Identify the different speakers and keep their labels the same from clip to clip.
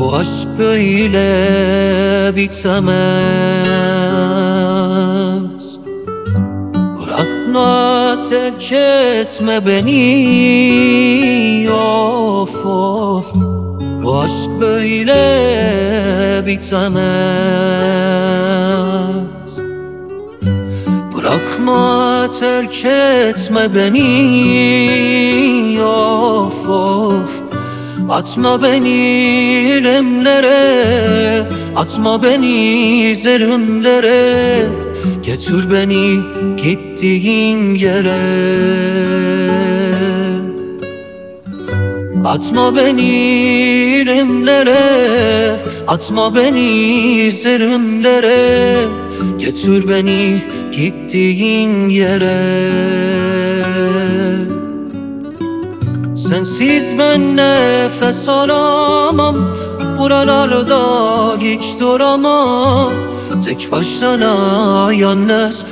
Speaker 1: Bu aşk böyle bitemez. Bırakma, terk etme beni, of of. Bu aşk böyle bitemez. Bırakma, terk etme beni, of of. Atma beni elemlere, atma beni zerrimlere. Götür beni gittiğin yere. Atma beni elemlere, atma beni zerrimlere. Götür beni gittiğin yere. Sensiz ben nefes alamam, buralarda hiç duramam. Tek başına yalnız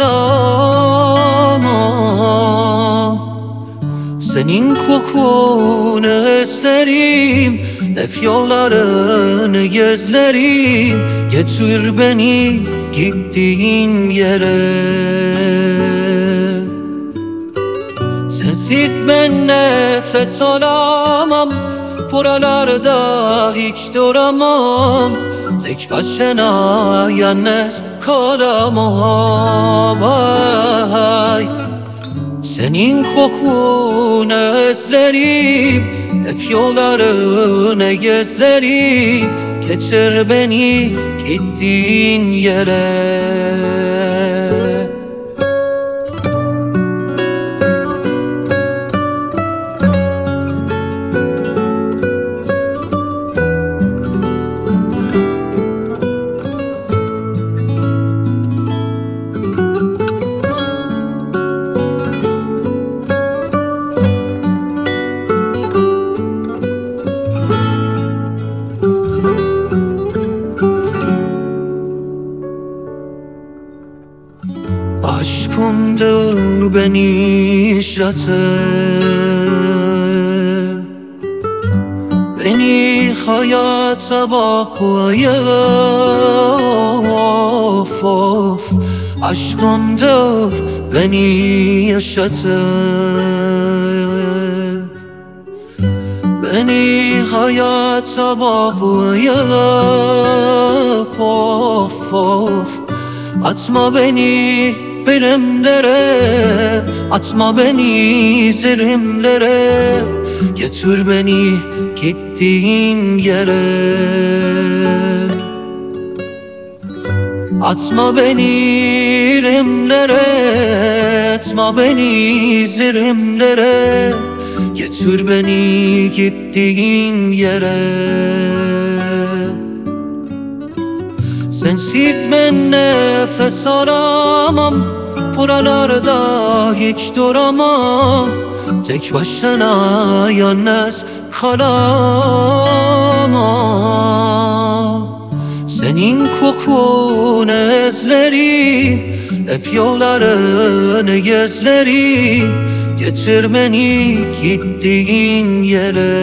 Speaker 1: kalamam. Senin kokunu özlerim, hep yollarını gözlerim. Götür beni gittiğin yere. Sensiz ben nefes alamam, buralarda hiç duramam. Tek başına yalnız kalamam. Ay. Senin kokunu özlerim, hep yollarını gözlerim. Getir beni gittiğin yere. Aşkındır beni yaşatır, beni hayata bakmaya, of of. Aşkındır beni yaşatır, beni hayata bakmaya, of of. Atma beni elemlere, atma beni zerrimlere. Götür beni gittiğin yere. Atma beni elemlere, atma beni zerrimlere. Götür beni gittiğin yere. Sensiz ben nefes alamam, buralarda hiç duramam. Tek başına yalnız kalamam. Senin kokunu özlerim, hep yollarını gözlerim. Götür beni gittiğin yere.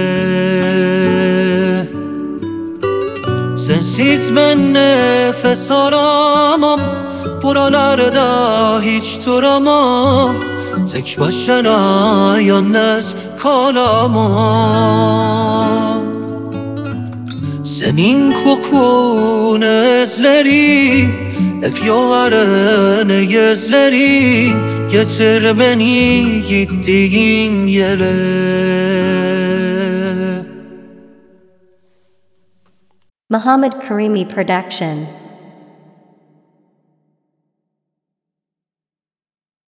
Speaker 1: Sensiz ben nefes alamam, buralarda hiç duramam. Tek başına yalnız kalamam. Senin kokunu özlerim, hep yollarını gözlerim. Götür beni gittiğin yere.
Speaker 2: Muhammad Karimi Production.